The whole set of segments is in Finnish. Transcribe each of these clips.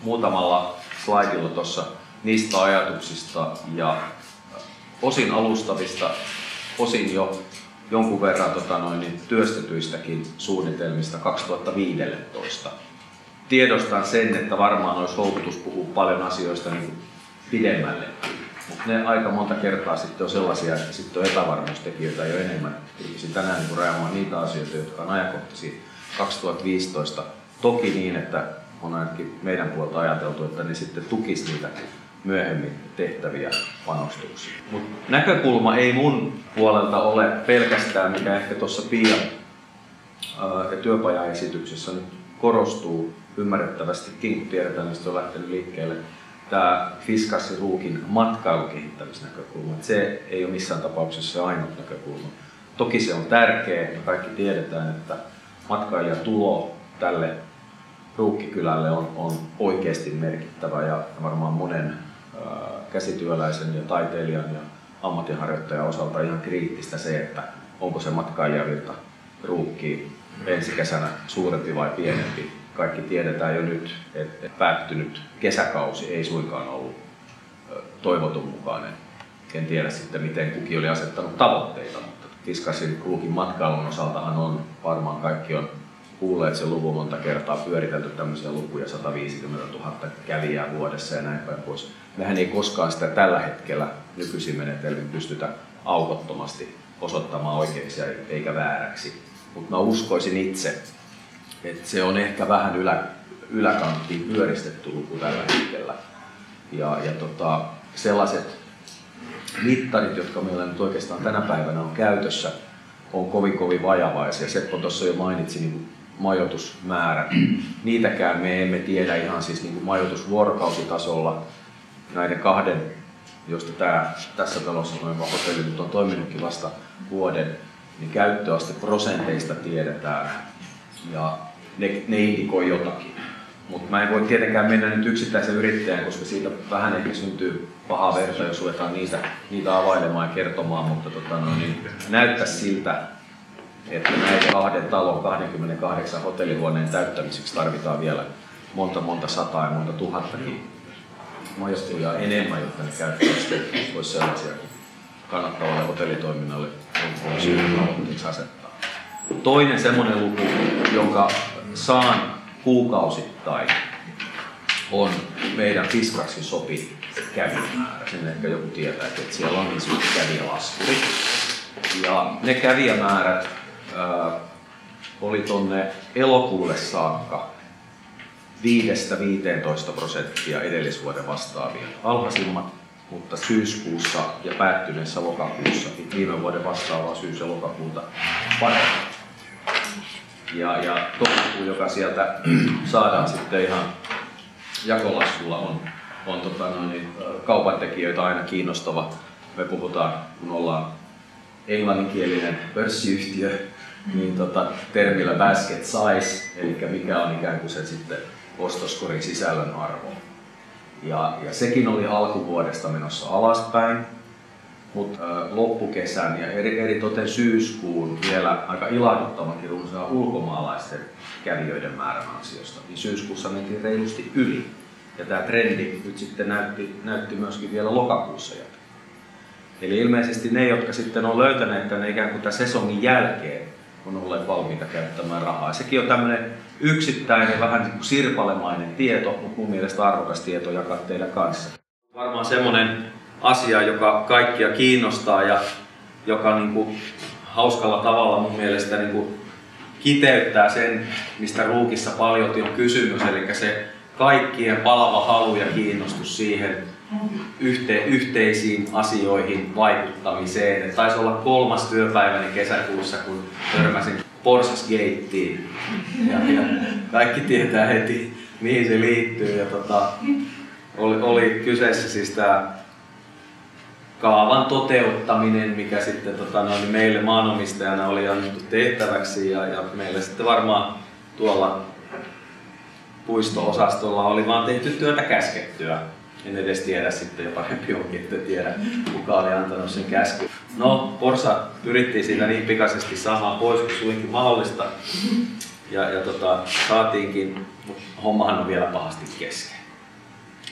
muutamalla slaidilla tuossa niistä ajatuksista ja osin alustavista, osin jo jonkun verran työstetyistäkin suunnitelmista 2015. Tiedostan sen, että varmaan olisi houkutus puhua paljon asioista niin pidemmälle, mutta ne aika monta kertaa sitten on sellaisia, että sitten on epävarmuustekijöitä jo enemmän. Pyrkisin tänään niin rajaamaan niitä asioita, jotka on ajankohtaisia 2015. Toki niin, että on ainakin meidän puolta ajateltu, että ne sitten tukisi niitä myöhemmin tehtäviä panostuksia. Mut näkökulma ei mun puolelta ole pelkästään, mikä ehkä tuossa Pian työpajaesityksessä nyt korostuu ymmärrettävästikin, kun tiedetään, mistä on lähtenyt liikkeelle, tämä Fiskars Ruukin matkailukehittämisnäkökulma. Se ei ole missään tapauksessa se ainut näkökulma. Toki se on tärkeä, ja kaikki tiedetään, että matkailijatulo tälle Ruukkikylälle on oikeasti merkittävä ja varmaan monen käsityöläisen ja taiteilijan ja ammatinharjoittajan osalta ihan kriittistä se, että onko se matkailijavirta Ruukkiin ensi kesänä suurempi vai pienempi. Kaikki tiedetään jo nyt, että päättynyt kesäkausi ei suinkaan ollut toivotun mukainen. En tiedä sitten, miten kukin oli asettanut tavoitteita, mutta Fiskarsin Ruukin matkailun osaltahan on varmaan kaikki on kuulleet sen luvun monta kertaa, pyöritelty tämmöisiä lukuja, 150 000 kävijää vuodessa ja näin päin pois. Mehän ei koskaan sitä tällä hetkellä nykyisin menetelmin pystytä aukottomasti osoittamaan oikeaksi eikä vääräksi. Mutta mä uskoisin itse, että se on ehkä vähän yläkanttiin pyöristetty luku tällä hetkellä. Sellaiset mittarit, jotka meillä nyt oikeastaan tänä päivänä on käytössä, on kovin vajavaisia. Seppo tuossa jo mainitsi niin majoitusmäärät. Niitäkään me emme tiedä ihan siis niin majoitusvuorokausitasolla näiden kahden, josta tässä talossa oleva hotelli nyt on toiminutkin vasta vuoden, niin käyttöaste prosenteista tiedetään ja ne indikoi jotakin. Mutta mä en voi tietenkään mennä nyt yksittäisen yrittäjän, koska siitä vähän ehkä syntyy pahaa verta, jos ruvetaan niitä availemaan ja kertomaan, mutta näyttäisi siltä, että näiden kahden talon 28 hotellihuoneen täyttämiseksi tarvitaan vielä monta sataa ja monta tuhattakin majoittujaa enemmän, jotta ne käyttöasteet olisi sellaisia, kun kannattavalle hotellitoiminnalle on syytä tavoitteeksi asettaa. Toinen semmoinen luku, jonka saan kuukausittain, on meidän Fiskarsin sopi kävijämäärä. Sen ehkä joku tietää, että siellä on niin sanottu kävijälaskuri. Ja ne kävijämäärät oli tonne elokuulle saakka 5–15% edellisvuoden vastaavia alhaisimmat, mutta syyskuussa ja päättyneessä lokakuussa viime vuoden vastaavaa syys- ja lokakuuta paremmin. Ja toukokuun, joka sieltä saadaan sitten ihan jakolaskulla, on kaupantekijöitä aina kiinnostava. Me puhutaan, kun ollaan englanninkielinen pörssiyhtiö, niin termillä basket size, eli mikä on ikään kuin se sitten ostoskorin sisällön arvo. Ja sekin oli alkuvuodesta menossa alaspäin, mutta loppukesän ja eritoten syyskuun vielä aika ilahduttavankin runsaan ulkomaalaisten kävijöiden määrän ansiosta, niin syyskuussa mentiin reilusti yli. Ja tämä trendi nyt sitten näytti myöskin vielä lokakuussa jatkaa. Eli ilmeisesti ne, jotka sitten on löytäneet tänne ikään kuin tämän sesongin jälkeen, on olleet valmiita käyttämään rahaa. Ja sekin on tämmöinen yksittäinen, vähän niin kuin sirpalemainen tieto, mutta mun mielestä arvokas tieto jakaa teidän kanssa. Varmaan semmoinen asia, joka kaikkia kiinnostaa ja joka niin kuin hauskalla tavalla mun mielestä niin kuin kiteyttää sen, mistä Ruukissa paljolti on kysymys, eli se kaikkien palava halu ja kiinnostus siihen yhteisiin asioihin vaikuttamiseen. Et taisi olla 3. työpäiväni kesäkuussa, kun törmäsin Porsasgateen. Ja kaikki tietää heti, mihin se liittyy. Ja oli kyseessä siis tämä kaavan toteuttaminen, mikä sitten meille maanomistajana oli annettu tehtäväksi. Ja meille sitten varmaan tuolla puisto-osastolla oli vaan tehty työtä käskettyä. En edes tiedä sitten, jo parempi onkin, että tiedä kuka oli antanut sen käskyn. No, Porsa yritti siitä niin pikaisesti saamaan pois kuin suinkin mahdollista. Ja saatiinkin, mutta hommahan on vielä pahasti kesken.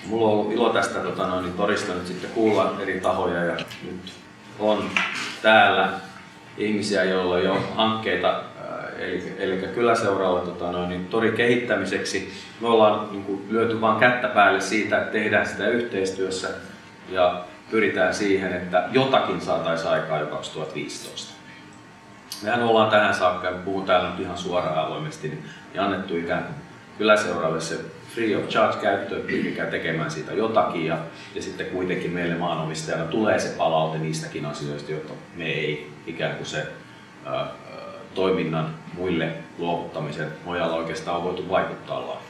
mulla on ollut ilo tästä torista nyt sitten kuulla eri tahoja ja nyt on täällä ihmisiä, joilla on jo hankkeita eli kyläseuralla torin kehittämiseksi. Me ollaan lyöty vaan kättä päälle siitä, että tehdään sitä yhteistyössä ja pyritään siihen, että jotakin saataisiin aikaa jo 2015. Mehän ollaan tähän saakka, ja puhun täällä nyt ihan suoraan avoimesti, niin annettu ikään kuin kyläseuralle se free of charge käyttöön, pyrkikää tekemään siitä jotakin ja sitten kuitenkin meille maanomistajana tulee se palaute niistäkin asioista, joita me ei ikään kuin se toiminnan muille luovuttamisen nojalla oikeastaan on voitu vaikuttaa laajasti.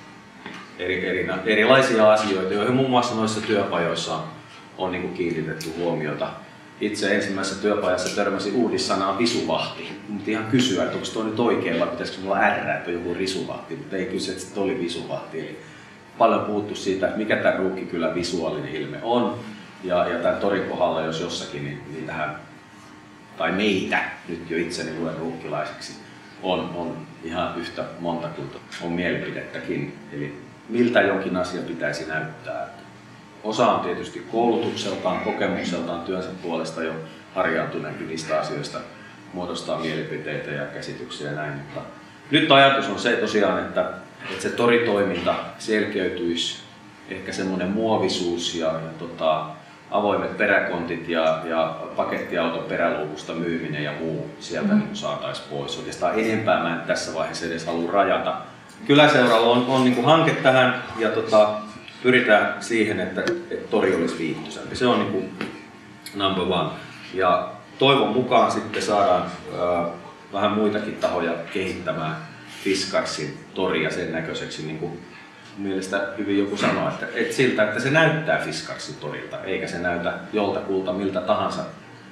Erilaisia asioita, joihin muun muassa noissa työpajoissa on niin kuin kiinnitetty huomiota. Itse ensimmäisessä työpajassa törmäsin uudissanaan visuvahti. Mutta ihan kysyä, että onko tuo nyt oikein vai pitäisikö mulla ärrää, että on joku risuvahti, mutta ei kysyä, että se oli visuvahti. Eli paljon puhuttu siitä, että mikä tämä Ruukkikylän visuaalinen ilme on. Ja tämän torin kohdalla, jos jossakin, niin tähän, tai meitä, nyt jo itseni luen ruukkilaiseksi, on ihan yhtä monta kuin on mielipidettäkin. Eli miltä jonkin asia pitäisi näyttää. Osa on tietysti koulutukseltaan, kokemukseltaan, työnsä puolesta jo harjaantuneempi niistä asioista, muodostaa mielipiteitä ja käsityksiä ja näin. Mutta nyt ajatus on se tosiaan, että se toritoiminta selkeytyisi, ehkä semmoinen muovisuus ja avoimet peräkontit ja pakettiauton peräluukusta myyminen ja muu sieltä niin saataisiin pois. Oikeastaan enempää mä en tässä vaiheessa edes halua rajata. Kyläseuralla on niin kuin hanke tähän ja pyritään siihen, että tori olisi viihtyisämpi. Se on niin kuin number one. Ja toivon mukaan sitten saadaan vähän muitakin tahoja kehittämään Fiskarsin toria sen näköiseksi, niin kuin mielestä hyvin joku sanoi, että siltä, että se näyttää Fiskarsin torilta, eikä se näytä joltakulta miltä tahansa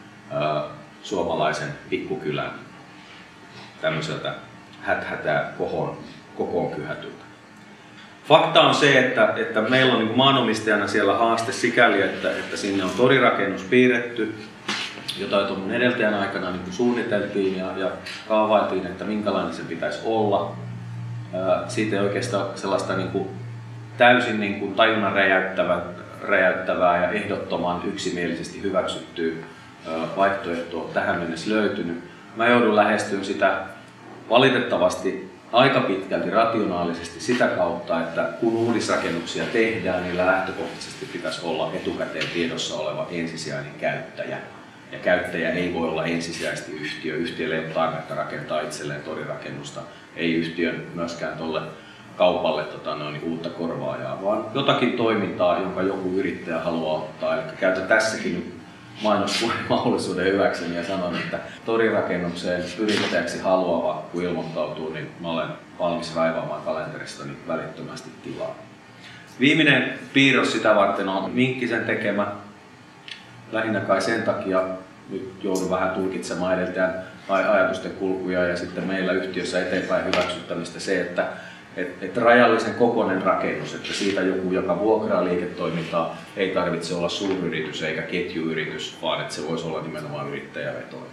suomalaisen pikkukylän tämmöiseltä häthätää kokoon kyhätyltä. Fakta on se, että meillä on niin kuin maanomistajana siellä haaste sikäli, että sinne on torirakennus piirretty, jota tuon edeltäjän aikana niin kuin suunniteltiin ja kaavailtiin, että minkälainen se pitäisi olla. Siitä ei oikeastaan sellaista niin kuin täysin niin kuin tajunnan räjäyttävää ja ehdottoman yksimielisesti hyväksyttyä vaihtoehtoa tähän mennessä löytynyt. Mä joudun lähestyä sitä valitettavasti aika pitkälti rationaalisesti sitä kautta, että kun uudisrakennuksia tehdään, niillä lähtökohtaisesti pitäisi olla etukäteen tiedossa oleva ensisijainen käyttäjä. Ja käyttäjä ei voi olla ensisijaisesti yhtiö. Yhtiölle ei ole tarvetta rakentaa itselleen torirakennusta. Ei yhtiön myöskään tuolle kaupalle uutta korvaajaa, vaan jotakin toimintaa, jonka joku yrittäjä haluaa ottaa. Eli käytän tässäkin nyt mainosmahdollisuuden hyväkseni ja sanon, että torirakennukseen yrittäjäksi haluava, kun ilmoittautuu, niin mä olen valmis raivaamaan kalenteristani välittömästi tilaa. Viimeinen piirros sitä varten on Minkkisen tekemä. Lähinnä kai sen takia nyt joudun vähän tulkitsemaan edeltäjän ajatusten kulkuja ja sitten meillä yhtiössä eteenpäin hyväksyttämistä se, että rajallisen kokoinen rakennus, että siitä joku, joka vuokraa liiketoimintaa, ei tarvitse olla suuryritys eikä ketjuyritys, vaan että se voisi olla nimenomaan yrittäjävetoinen.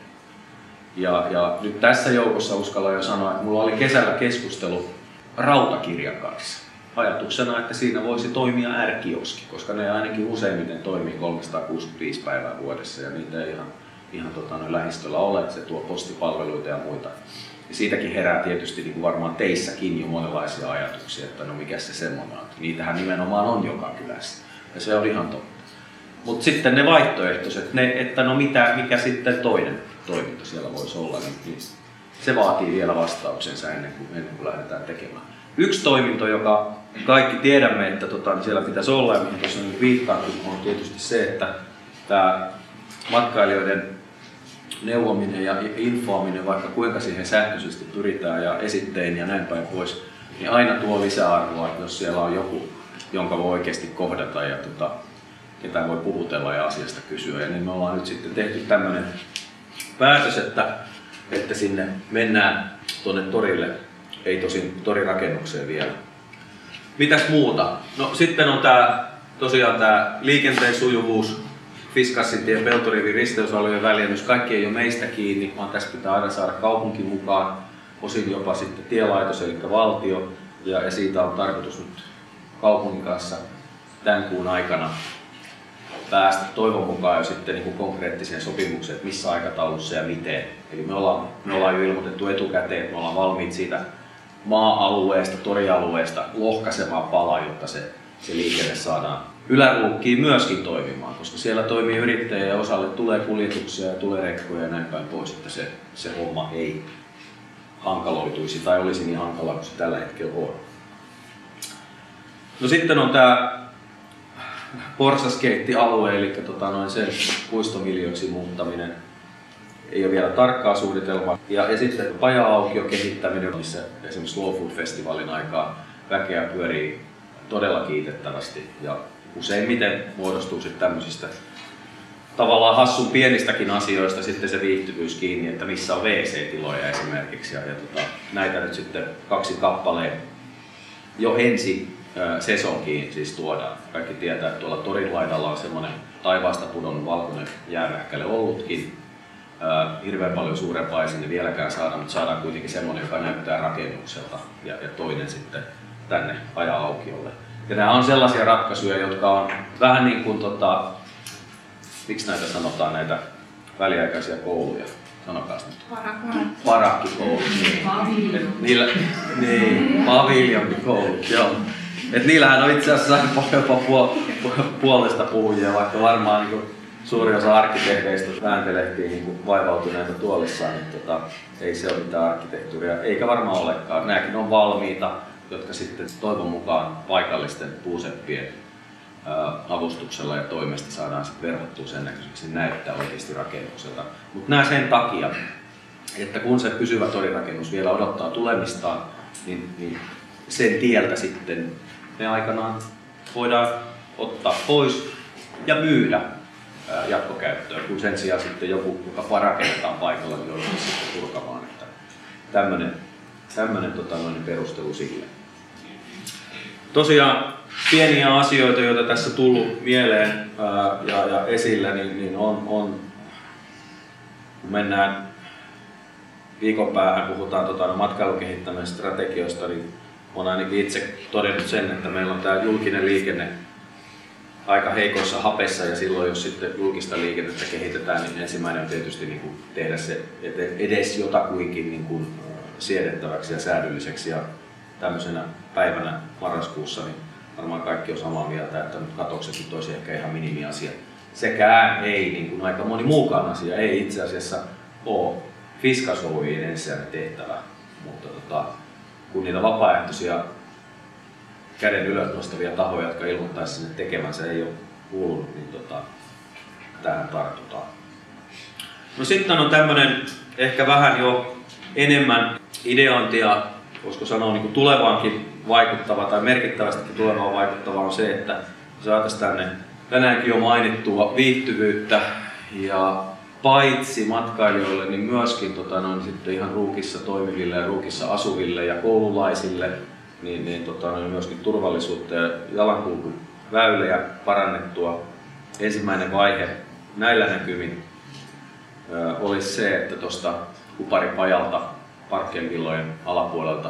Ja nyt tässä joukossa uskallan jo sanoa, että mulla oli kesällä keskustelu Rautakirjan kanssa. Ajatuksena, että siinä voisi toimia R-kioski, koska ne ainakin useimmiten toimii 365 päivää vuodessa ja niitä ei ihan lähistöllä ole, se tuo postipalveluita ja muita. Ja siitäkin herää tietysti niin kuin varmaan teissäkin jo monenlaisia ajatuksia, että no mikä se semmoinen on. Niitähän nimenomaan on joka kylässä ja se on ihan totta. Mutta sitten ne vaihtoehtoiset, että no mikä sitten toinen toiminto siellä voisi olla, niin se vaatii vielä vastauksensa ennen kuin lähdetään tekemään. Yksi toiminto, joka kaikki tiedämme, että siellä pitäisi olla ja mihin tuossa viittaankin, on tietysti se, että tämä matkailijoiden neuvominen ja infoaminen, vaikka kuinka siihen sähköisesti pyritään ja esittein ja näin päin pois, niin aina tuo lisäarvoa, että jos siellä on joku, jonka voi oikeasti kohdata ja ketä voi puhutella ja asiasta kysyä. Ja niin me ollaan nyt sitten tehty tämmöinen päätös, että sinne mennään tuonne torille, ei tosin torirakennukseen vielä. Mitäs muuta? No sitten on tosiaan tämä liikenteen sujuvuus, Fiskarsin tie, Peltorivin risteysalueen väljennys. Kaikki ei ole meistä kiinni, vaan tässä pitää aina saada kaupunki mukaan, osin jopa sitten tielaitos eli valtio. Ja siitä on tarkoitus nyt kaupungin kanssa tämän kuun aikana päästä toivon mukaan jo sitten niin kuin konkreettiseen sopimukseen, että missä aikataulussa ja miten. Eli me ollaan jo ilmoitettu etukäteen, että me ollaan valmiit siitä maa-alueesta, torialueesta lohkaisemaan palaa, jotta se liikenne saadaan Yläruukkiin myöskin toimimaan, koska siellä toimii yrittäjiä ja osalle tulee kuljetuksia ja tulee rekkoja ja näin päin pois, että se homma ei hankaloituisi tai olisi niin hankalaa kuin se tällä hetkellä on. No sitten on tämä Porsaskeitti-alue, eli sen puistoviljoiksi muuttaminen. Ei ole vielä tarkkaa suunnitelmaa. Ja sitten paja-aukion kehittäminen, missä esimerkiksi Slow Food-festivaalin aikaa väkeä pyörii todella kiitettävästi. Ja useimmiten muodostuu sitten tämmöisistä tavallaan hassun pienistäkin asioista sitten se viihtyvyys kiinni, että missä on WC-tiloja esimerkiksi. Ja näitä nyt sitten 2 kappaleen jo ensi sesonkiin siis tuodaan. Kaikki tietää, että tuolla torin laidalla on semmoinen taivaasta pudonnut valkoinen jäärähkäle ollutkin. Hirveän paljon suurempaa ei sinne vieläkään saada, mutta saadaan kuitenkin semmoinen, joka näyttää rakennukselta ja toinen sitten tänne paja-aukiolle. Ja nämä on sellaisia ratkaisuja, jotka on vähän niin kuin, miksi näitä sanotaan, näitä väliaikaisia kouluja? Sanokaas nyt. Parakkikoulut. Niin, paviljonkikoulut, joo. Et niillähän on itse asiassa jopa puolesta puhujia, vaikka varmaan niin suuri osa arkkitehdeistä vääntelehtii niin vaivautuneita tuolissaan, niin ei se ole mitään arkkitehtuuria, eikä varmaan olekaan. Nämäkin on valmiita, jotka sitten toivon mukaan paikallisten puuseppien avustuksella ja toimesta saadaan sitten verhottua sen näköiseksi, näyttää oikeasti rakennukselta. Mutta nämä sen takia, että kun se pysyvä torirakennus vielä odottaa tulemistaan, niin sen tieltä sitten ne aikanaan voidaan ottaa pois ja myydä jatkokäyttöön, kun sen sijaan sitten joku, joka rakennetaan paikalla, niin joutuu sitten purkamaan. Että tämmöinen perustelu sille. Tosiaan pieniä asioita, joita tässä tullut mieleen ja esille, niin on, kun mennään viikon päähän, puhutaan matkailukehittämisen strategioista, niin olen ainakin itse todennut sen, että meillä on tämä julkinen liikenne aika heikossa hapessa ja silloin jos sitten julkista liikennettä kehitetään, niin ensimmäinen on tietysti niin kuin tehdä se edes jotakuinkin niin kuin siedettäväksi ja säädylliseksi. Ja tämmöisenä päivänä marraskuussa niin varmaan kaikki on samaa mieltä, että nyt katoksetkin toisi ehkä ihan minimiasia. Sekään ei, niin kuin aika moni muukaan asia, ei itse asiassa ole Fiskars Oy:n ensisijainen tehtävä, mutta kun niitä vapaaehtoisia käden ylös nostavia tahoja, jotka ilmoittaisi sinne tekemänsä, ei ole kuulunut, niin tähän tartutaan. No sitten on tämmöinen ehkä vähän jo enemmän ideointia, voisiko sanoa niin kuin tulevaankin vaikuttava tai merkittävästikin tulevaan vaikuttava on se, että saataisiin tänne tänäänkin jo mainittua viihtyvyyttä ja paitsi matkailijoille, niin myöskin sitten ihan Ruukissa toimiville ja Ruukissa asuville ja koululaisille, niin myöskin turvallisuutta ja jalankulkuväyliä parannettua. Ensimmäinen vaihe näillä näkymin olisi se, että tuosta Kuparipajalta Parkkienvillojen alapuolelta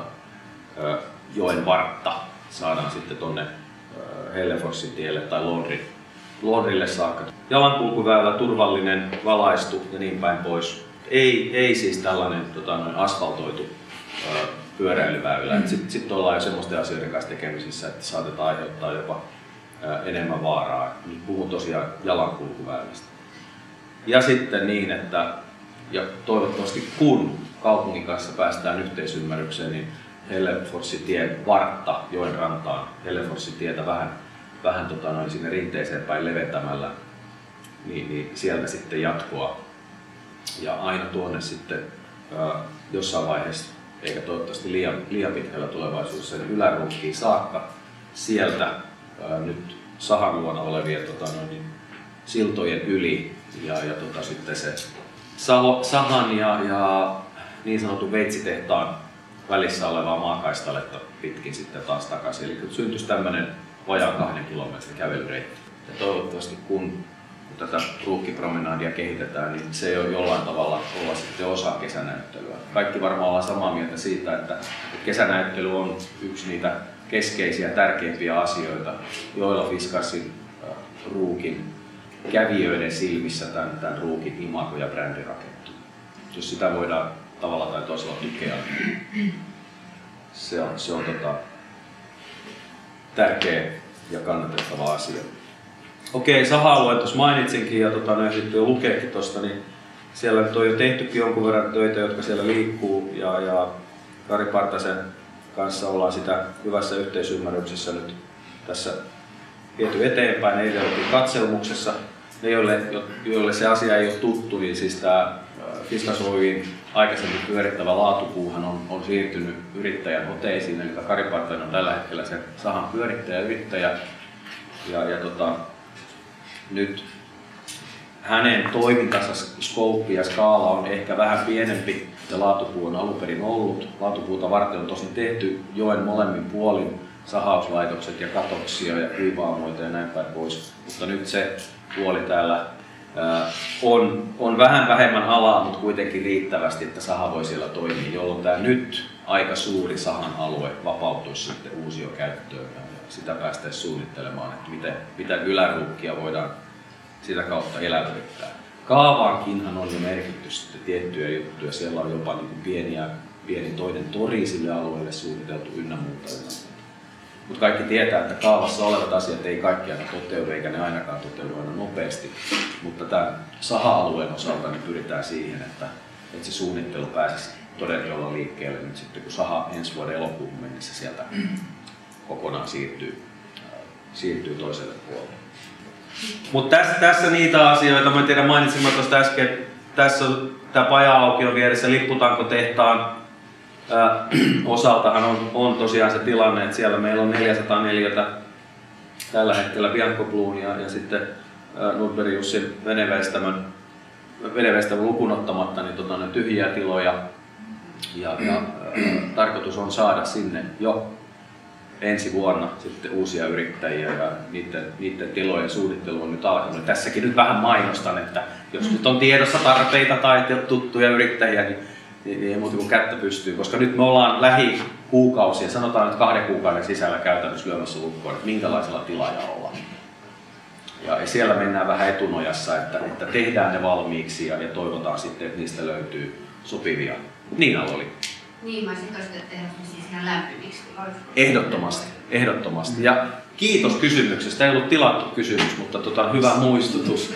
joen vartta saadaan sitten tuonne Helleforssin tielle tai Londrille saakka. Jalankulkuväylä, turvallinen, valaistu ja niin päin pois. Ei siis tällainen asfaltoitu pyöräilyväylä. Sitten ollaan jo semmoisten asioiden kanssa tekemisissä, että saatetaan aiheuttaa jopa enemmän vaaraa. Nyt puhun tosiaan jalankulkuväylästä. Ja sitten niin, että ja toivottavasti kun kaupungin kanssa päästään yhteisymmärrykseen, niin Helleforssitien vartta joen rantaan, Helleforssitietä vähän sinne rinteeseen päin leventämällä, niin sieltä sitten jatkoa. Ja aina tuonne sitten jossain vaiheessa, eikä toivottavasti liian pitkällä tulevaisuudessa, niin Yläruukkiin saakka. Sieltä nyt sahan luona olevien siltojen yli ja sitten se sahan ja niin sanotun veitsitehtaan välissä olevaa maakaistaletta pitkin sitten taas takaisin. Eli syntyisi tämmöinen vajaan 2 kilometrin kävelyreitti. Ja toivottavasti kun tätä ruukkipromenaadia kehitetään, niin se ei ole jollain tavalla olla sitten osa kesänäyttelyä. Kaikki varmaan ollaan samaa mieltä siitä, että kesänäyttely on yksi niitä keskeisiä, tärkeimpiä asioita, joilla Fiskarsin ruukin kävijöiden silmissä tämän ruukin imago ja brändi rakentuu. Jos sitä voidaan tavalla tai toisella tukea, niin se on tärkeä ja kannatettava asia. Okei, saha-alueen tuossa mainitsinkin ja sitten jo lukeekin tuosta, niin siellä nyt on jo tehtykin jonkun verran töitä, jotka siellä liikkuu ja Kari Partasen kanssa ollaan sitä hyvässä yhteisymmärryksessä nyt tässä viety eteenpäin. Eilen oltiin katselmuksessa. Ne, joille se asia ei ole tuttu, niin siis tämä Fiskars Oy:n aikaisemmin pyörittävä laatupuuhan on siirtynyt yrittäjän oteisiin, eli Kari Partanen on tällä hetkellä sen sahan pyörittäjä, yrittäjä. Nyt hänen toimintansa skouppi ja skaala on ehkä vähän pienempi ja laatupuu on alun perin ollut. Laatupuuta varten on tosin tehty joen molemmin puolin sahauslaitokset ja katoksia ja kuivaamoita ja näin päin pois. Mutta nyt se puoli täällä on vähän vähemmän alaa, mutta kuitenkin riittävästi, että saha voi siellä toimia, jolloin tämä nyt aika suuri sahan alue vapautuisi sitten uusiokäyttöön ja sitä päästäisiin suunnittelemaan, että mitä yläruukkia voidaan sitä kautta elävöittää. Kaavaankinhan on jo merkitty sitten tiettyjä juttuja, siellä on jopa niin pieni toinen tori sille alueelle suunniteltu ynnä muuta. Mutta kaikki tietää, että kaavassa olevat asiat ei kaikki aina toteudu, eikä ne ainakaan toteudu aina nopeasti. Mutta tämän saha-alueen osalta niin pyritään siihen, että se suunnittelu pääsisi toden jolla liikkeelle nyt sitten, kun saha ensi vuoden elokuuhun mennessä sieltä kokonaan siirtyy toiselle puolelle. Mutta tässä niitä asioita, mä en tiedä mainitsin mä tuosta äsken, tässä on tämä paja-aukion vieressä Lipputankotehtaan osaltahan on tosiaan se tilanne, että siellä meillä on 404 tällä hetkellä Bianco Bluun ja sitten Nordberg Jussin veneveistämön lukuun ottamatta niin ne tyhjiä tiloja ja tarkoitus on saada sinne jo ensi vuonna sitten uusia yrittäjiä ja niiden tilojen suunnittelu on nyt alkanut. Tässäkin nyt vähän mainostan, että jos nyt on tiedossa tarpeita tai tuttuja yrittäjiä, niin ei muuta kuin kättä pystyy, koska nyt me ollaan lähikuukausia, sanotaan nyt 2 kuukauden sisällä käytännössä lyömässä lukkoon, että minkälaisella tilaajalla ollaan. Ja siellä mennään vähän etunojassa, että tehdään ne valmiiksi ja toivotaan sitten, että niistä löytyy sopivia. Niinalla oli. Niin, mä sitten olisin tehdä siis ihan lämpimiksi. Ehdottomasti. Ja kiitos kysymyksestä. Ei ollut tilattu kysymys, mutta hyvä muistutus.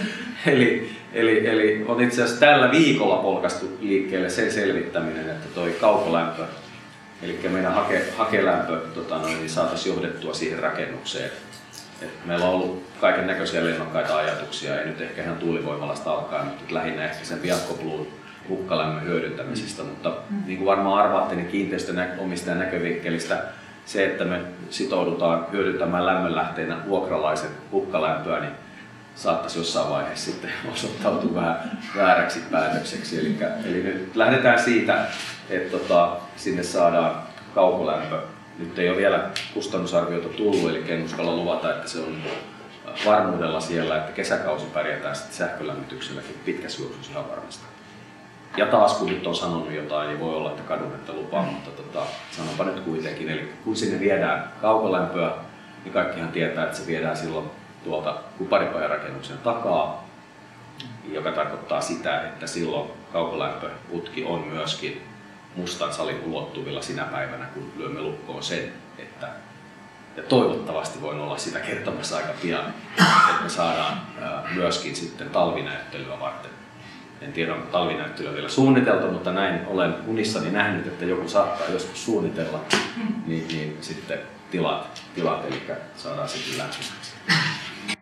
Eli on itse asiassa tällä viikolla polkastu liikkeelle sen selvittäminen, että toi kaukolämpö, eli meidän hakelämpö niin saataisiin johdettua siihen rakennukseen. Meillä on ollut kaiken näköisiä lennokkaita ajatuksia, ei nyt ehkä ihan tuulivoimalasta alkaen, mutta lähinnä ehkä sen Bianco Bluun hukkalämmön hyödyntämisestä, mutta niin kuin varmaan arvaatte, niin kiinteistönomistajan näkövinkkelistä se, että me sitoudutaan hyödyntämään lämmönlähteenä vuokralaisen hukkalämpöä, niin saattaisi jossain vaiheessa sitten osoittautua vähän vääräksi päätökseksi. Eli nyt lähdetään siitä, että sinne saadaan kaukolämpö. Nyt ei ole vielä kustannusarviota tullut, eli en uskalla luvata, että se on varmuudella siellä, että kesäkausi pärjätään sitten sähkölämmitykselläkin pitkässä juoksussa ihan varmasti. Ja taas kun nyt on sanonut jotain, niin voi olla, että kadun että lupaa, mutta sanonpa nyt kuitenkin. Eli kun sinne viedään kaukolämpöä, niin kaikkihan tietää, että se viedään silloin tuolta kuparipajarakennuksen takaa, joka tarkoittaa sitä, että silloin kaukolämpöputki on myöskin Mustan salin ulottuvilla sinä päivänä, kun lyömme lukkoon sen, että ja toivottavasti voin olla sitä kertomassa aika pian, että me saadaan myöskin sitten talvinäyttelyä varten. En tiedä, onko talvinäyttelyä vielä suunniteltu, mutta näin olen unissani nähnyt, että joku saattaa joskus suunnitella, niin sitten tilat eli saadaan sitten lämpimäksi.